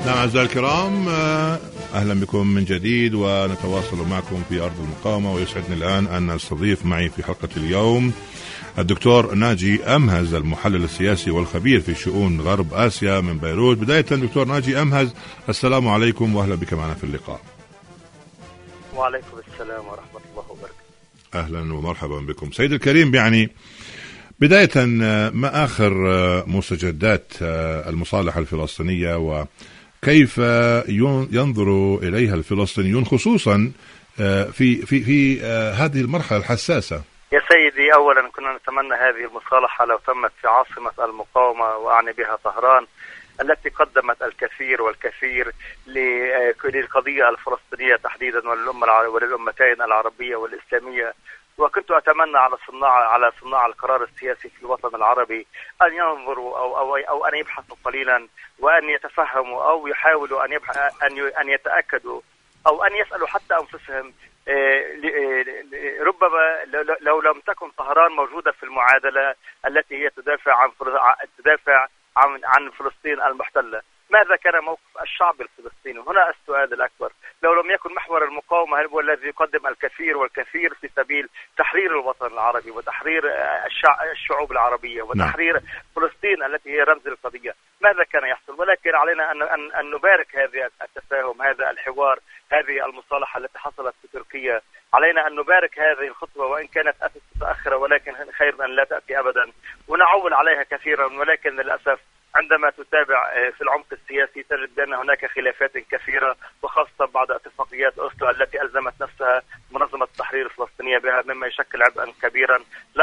نعم أعزائي الكرام، أهلا بكم من جديد ونتواصل معكم في أرض المقاومة. ويسعدني الآن أن أستضيف معي في حلقة اليوم الدكتور ناجي أمهز، المحلل السياسي والخبير في شؤون غرب آسيا من بيروت. بداية دكتور ناجي أمهز، السلام عليكم وأهلا بك معنا في اللقاء. وعليكم السلام ورحمة الله وبركاته. أهلا ومرحبا بكم سيد الكريم. يعني بداية، ما آخر مستجدات المصالحة الفلسطينية وكيف ينظر إليها الفلسطينيون خصوصا في هذه المرحلة الحساسة؟ يا سيدي، أولا كنا نتمنى هذه المصالحة لو تمت في عاصمة المقاومة وأعني بها طهران، التي قدمت الكثير والكثير للقضية الفلسطينية تحديدا وللأمتين العربية والإسلامية. وكنت أتمنى على صناع القرار السياسي في الوطن العربي أن ينظروا أو أن يبحثوا قليلا وأن يتفهموا أو يحاولوا أن يتأكدوا أو أن يسألوا حتى أنفسهم. ربما لو لم تكن طهران موجودة في المعادلة التي هي تدافع عن فلسطين المحتلة، ماذا كان موقف الشعب الفلسطيني؟ هنا السؤال الأكبر. لو لم يكن محور المقاومة هو الذي يقدم الكثير والكثير في سبيل تحرير الوطن العربي وتحرير الشعوب العربية وتحرير فلسطين التي هي رمز القضية، ماذا كان يحصل؟ ولكن علينا أن نبارك هذا التفاهم، هذا الحوار، هذه المصالحة التي حصلت في تركيا. علينا أن نبارك هذه الخطوة وإن كانت أتت متأخرة، ولكن خير أن لا تأتي أبدا، ونعول عليها كثيرا. ولكن للأسف عندما تتابع في العمق السياسي تجد بأن هناك خلافات كثيرة، وخاصة بعد اتفاقيات أوسلو التي ألزمت نفسها منظمة التحرير الفلسطينية بها، مما يشكل عبئا كبيرا. لا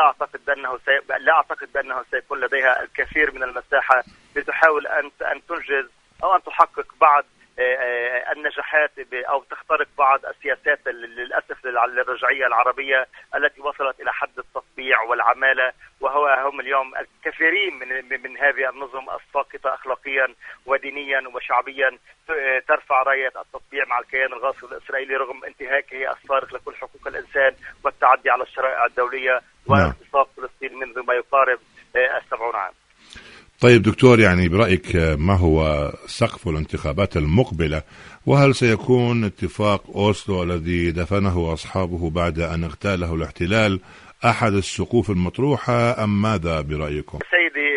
أعتقد بأنه سيكون لديها الكثير من المساحة لتحاول أن تنجز أو أن تحقق بعض النجاحات أو تخترق بعض السياسات للأسف للرجعية العربية التي وصلت إلى حد التطبيع والعمالة. هم اليوم الكثيرين من هذه النظم الساقطة أخلاقيا ودينيا وشعبيا ترفع راية التطبيع مع الكيان الغاصب الإسرائيلي رغم انتهاكه الصارخ لكل حقوق الإنسان والتعدي على الشرائع الدولية واغتصاب فلسطين منذ ما يقارب 70 عام. طيب دكتور، يعني برأيك ما هو سقف الانتخابات المقبلة؟ وهل سيكون اتفاق أوسلو الذي دفنه أصحابه بعد أن اغتاله الاحتلال أحد السقوف المطروحة أم ماذا برأيكم؟ سيدي،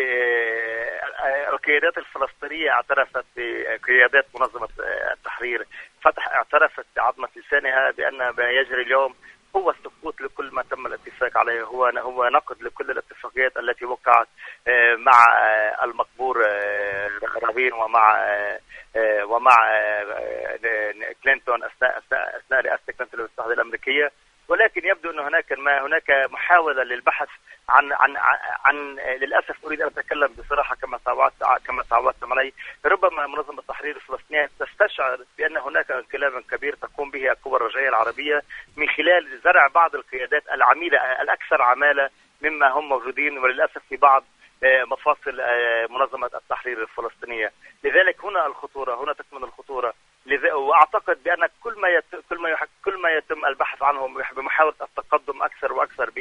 القيادات الفلسطينية اعترفت بقيادات منظمة التحرير، اعترفت بعظمة لسانها بأن ما يجري اليوم هو السقوط لكل ما تم الاتفاق عليه، هو نقد لكل الاتفاقيات التي وقعت مع المقبور رابين ومع كلينتون اثناء رئاسة كلينتون للولايات الأمريكية. ولكن يبدو أن هناك محاولة للبحث عن للأسف أريد أن أتكلم بصراحة كما تعودت علي. ربما منظمة التحرير الفلسطينية تستشعر بأن هناك انقلاب كبير تقوم به القوى الرجعية العربية من خلال زرع بعض القيادات العميلة الأكثر عمالة مما هم موجودين وللأسف في بعض مفاصل منظمة التحرير الفلسطينية. لذلك هنا تكمن الخطورة. واعتقد بان كل ما يتم البحث عنه بمحاوله التقدم اكثر واكثر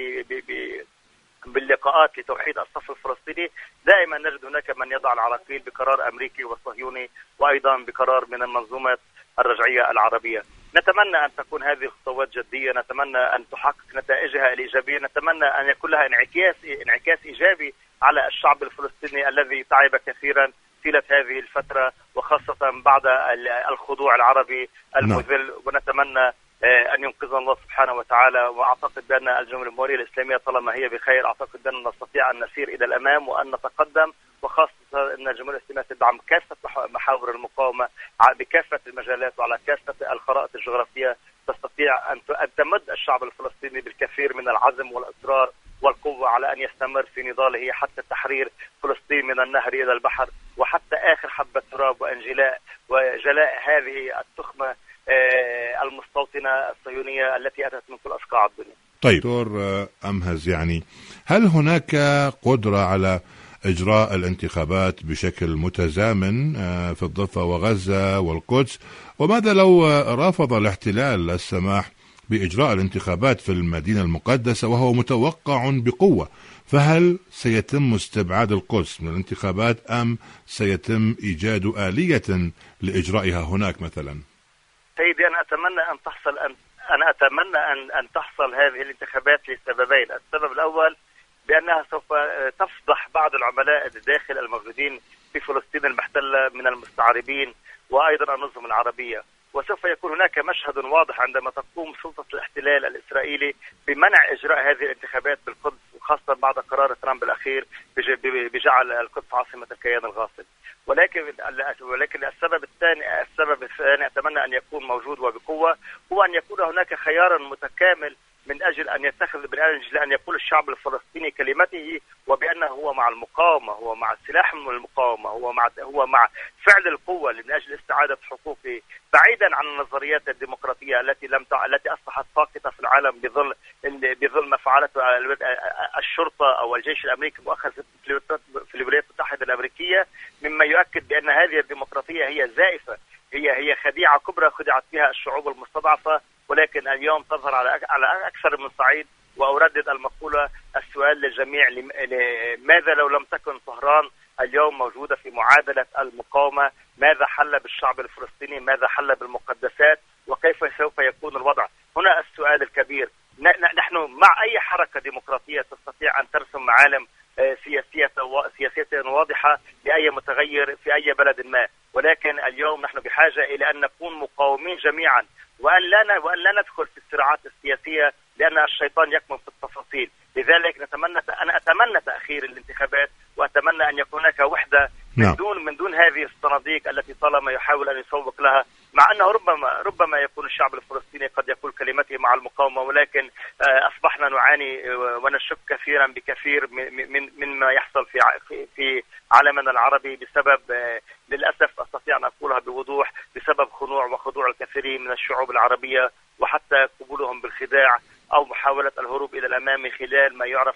باللقاءات لتوحيد الصف الفلسطيني، دائما نجد هناك من يضع العراقيل بقرار امريكي وصهيوني وايضا بقرار من المنظومات الرجعيه العربيه. نتمنى ان تكون هذه الخطوات جديه، نتمنى ان تحقق نتائجها الايجابيه، نتمنى ان يكون لها انعكاس ايجابي على الشعب الفلسطيني الذي تعب كثيرا طيلة هذه الفترة وخاصة بعد الخضوع العربي المذل. ونتمنى أن ينقذنا الله سبحانه وتعالى. وأعتقد بأن الجمهورية الإسلامية طالما هي بخير أعتقد بأن نستطيع أن نسير إلى الأمام وأن نتقدم، وخاصة أن الجمهورية الإسلامية تدعم كافة محاور المقاومة بكافة المجالات وعلى كافة الخرائط الجغرافية، تستطيع أن تمد الشعب الفلسطيني بالكثير من العزم والإصرار والقوة على أن يستمر في نضاله حتى تحرير فلسطين من النهر إلى البحر وحتى آخر حبة تراب وجلاء هذه التخمة المستوطنة الصهيونية التي أتت من كل أصقاع الدنيا. طيب دكتور أمهز، يعني هل هناك قدرة على إجراء الانتخابات بشكل متزامن في الضفة وغزة والقدس؟ وماذا لو رفض الاحتلال السماح بإجراء الانتخابات في المدينة المقدسة وهو متوقع بقوة؟ فهل سيتم استبعاد القدس من الانتخابات أم سيتم إيجاد آلية لإجرائها هناك مثلا؟ سيدي، أنا أتمنى أن تحصل هذه الانتخابات لسببين. السبب الأول بأنها سوف تفضح بعض العملاء الداخل الموجودين في فلسطين المحتلة من المستعربين وأيضا النظم العربية، وسوف يكون هناك مشهد واضح عندما تقوم سلطة الاحتلال الإسرائيلي بمنع إجراء هذه الانتخابات بالقدس، وخاصة بعد قرار ترامب الأخير بجعل القدس عاصمة الكيان الغاصب. ولكن السبب الثاني أتمنى أن يكون موجود وبقوة، هو أن يكون هناك خيار متكامل من أجل أن يقول الشعب الفلسطيني كلمته، وبأنه هو مع المقاومة، هو مع السلاح من المقاومة، هو مع فعل القوة من أجل استعادة حقوقه، بعيدا عن النظريات الديمقراطية التي أصبحت ساقطة في العالم بظل ما فعلته الشرطة أو الجيش الأمريكي مؤخرا في الولايات المتحدة الأمريكية، مما يؤكد بأن هذه الديمقراطية هي زائفة، هي خديعة كبرى خدعت بها الشعوب المستضعفة. ولكن اليوم تظهر على أكثر من صعيد، وأردد المقولة السؤال للجميع: ماذا لو لم تكن طهران اليوم موجودة في معادلة المقاومة؟ ماذا حل بالشعب الفلسطيني؟ ماذا حل بالمقدسات؟ وكيف سوف يكون الوضع؟ هنا السؤال الكبير. نحن مع أي حركة ديمقراطية تستطيع أن ترسم معالم سياسية واضحة لأي متغير في أي بلد ما، ولكن اليوم نحن بحاجة إلى أن نكون مقاومين جميعا، وأن لا ندخل في الصراعات السياسية، لأن الشيطان يكمن في التفاصيل. لذلك أنا أتمنى تأخير الانتخابات، وأتمنى أن يكون هناك وحدة من دون هذه الصناديق التي طالما يحاول أن يسوق لها، مع أنه ربما يكون الشعب الفلسطيني قد يقول كلمته مع المقاومة، ولكن أصبحنا نعاني ونشك كثيرا بكثير مما يحصل في عالمنا العربي بسبب، للأسف أستطيع أن أقولها بوضوح، بسبب خضوع الكثيرين من الشعوب العربية، وحتى قبولهم بالخداع أو محاولة الهروب إلى الأمام خلال ما يعرف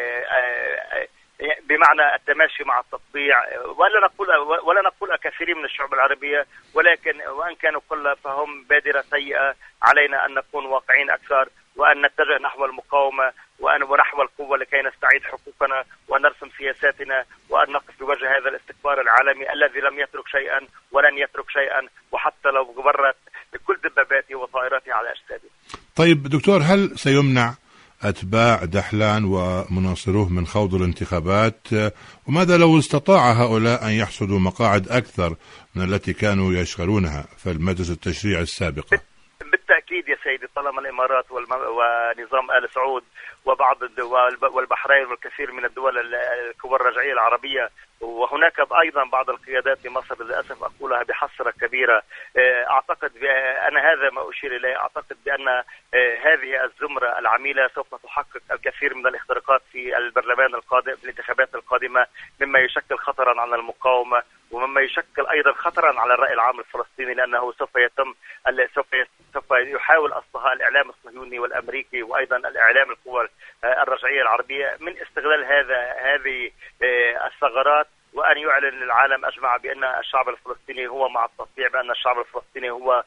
بمعنى التماشي مع التطبيع. ولا نقول كثيرين من الشعوب العربية، ولكن وأن كانوا كل فهم بادرة سيئة. علينا أن نكون واقعين أكثر، وأن نتجه نحو المقاومة ونحو القوة لكي نستعيد حقوقنا ونرسم سياساتنا، وأن نقف بوجه هذا الاستكبار العالمي الذي لم يترك شيئا ولن يترك شيئا، وحتى لو برت بكل دباباته وطائراته على أجساده. طيب دكتور، هل سيمنع أتباع دحلان ومناصروه من خوض الانتخابات؟ وماذا لو استطاع هؤلاء أن يحصدوا مقاعد أكثر من التي كانوا يشغلونها في المجلس التشريعي السابقة؟ بالتأكيد يا سيدي، طالما الإمارات ونظام آل سعود وبعض الدول والبحرين والكثير من الدول القوى الرجعية العربية، وهناك أيضا بعض القيادات في مصر للأسف أقولها بحسرة كبيرة، أعتقد أنا هذا ما أشير إليه، أعتقد بأن هذه الزمرة العميلة سوف تحقق الكثير من الاختراقات في البرلمان القادم في الانتخابات القادمة، مما يشكل خطرا على المقاومة، ومما يشكل أيضا خطرا على الرأي العام الفلسطيني، لأنه سوف يحاول أصدقاء الإعلام الصهيوني والأمريكي وأيضا الإعلام القوى الرجعية العربية من استغلال هذه الثغرات، وأن يعلن للعالم أجمع بأن الشعب الفلسطيني هو مع التطبيع، بأن الشعب الفلسطيني هو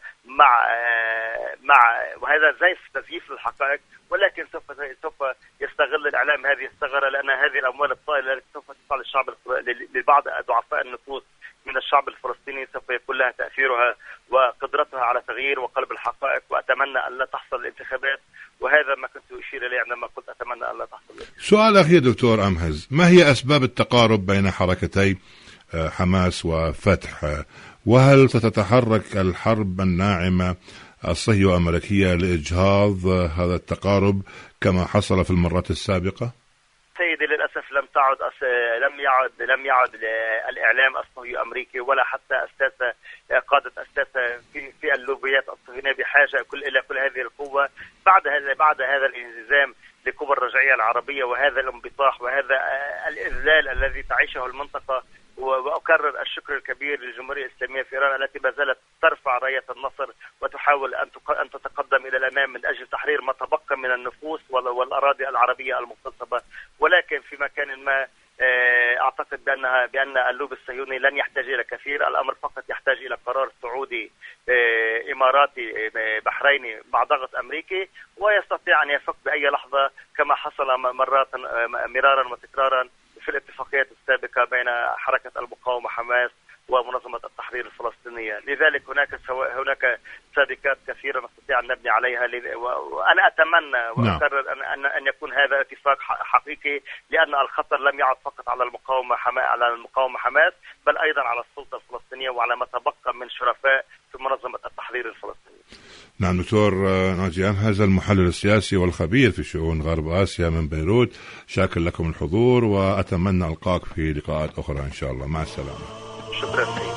مع وهذا تزييف للحقائق. ولكن سوف يستغل الإعلام هذه الثغرة، لأن هذه الأموال الطائلة التي سوف تدفع لبعض ضعفاء النفوس من الشعب الفلسطيني سوف يكون لها تأثيرها وقدرتها على تغيير وقلب الحقائق. وأتمنى أن لا تحصل الانتخابات، وهذا ما كنت أشير إليه عندما قلت أتمنى أن لا تحصل. سؤال أخير دكتور أمهز، ما هي أسباب التقارب بين حركتي حماس وفتح؟ وهل ستتحرك الحرب الناعمة الصهيونية الأمريكية لإجهاض هذا التقارب كما حصل في المرات السابقة؟ سيدي، للأسف لم يعد الإعلام الصهيوني الأمريكي ولا حتى قادة أساسا في اللوبيات الصهيونية بحاجة إلى كل هذه القوة بعد هذا الانهزام لقوى الرجعية العربية وهذا الانبطاح وهذا الإذلال الذي تعيشه المنطقة. وأكرر الشكر الكبير للجمهورية الإسلامية في إيران التي ما زالت ترفع راية النصر وتحاول أن تتقدم إلى الأمام من أجل تحرير ما تبقى من النفوس والأراضي العربية المغتصبة. ولكن في مكان ما أعتقد بأن اللوب الصهيوني لن يحتاج إلى كثير. الأمر فقط يحتاج إلى قرار سعودي إماراتي بحريني مع ضغط أمريكي، ويستطيع أن يفك بأي لحظة كما حصل مرارا وتكرارا في الاتفاقيات السابقة بين حركة المقاومة حماس ومنظمة التحرير الفلسطينية. لذلك هناك سابقات كثيرة نستطيع أن نبني عليها، وأنا أتمنى وأكرر أن يكون هذا اتفاق حقيقي، لأن الخطر لم يعد فقط على المقاومة حماس، بل أيضا على السلطة الفلسطينية وعلى ما تبقى من شرفاء في منظمة التحرير الفلسطينية. نعم دكتور ناجي أمهز المحلل السياسي والخبير في شؤون غرب آسيا من بيروت، شاكر لكم الحضور وأتمنى ألقاك في لقاءات أخرى إن شاء الله. مع السلامة. شكرا.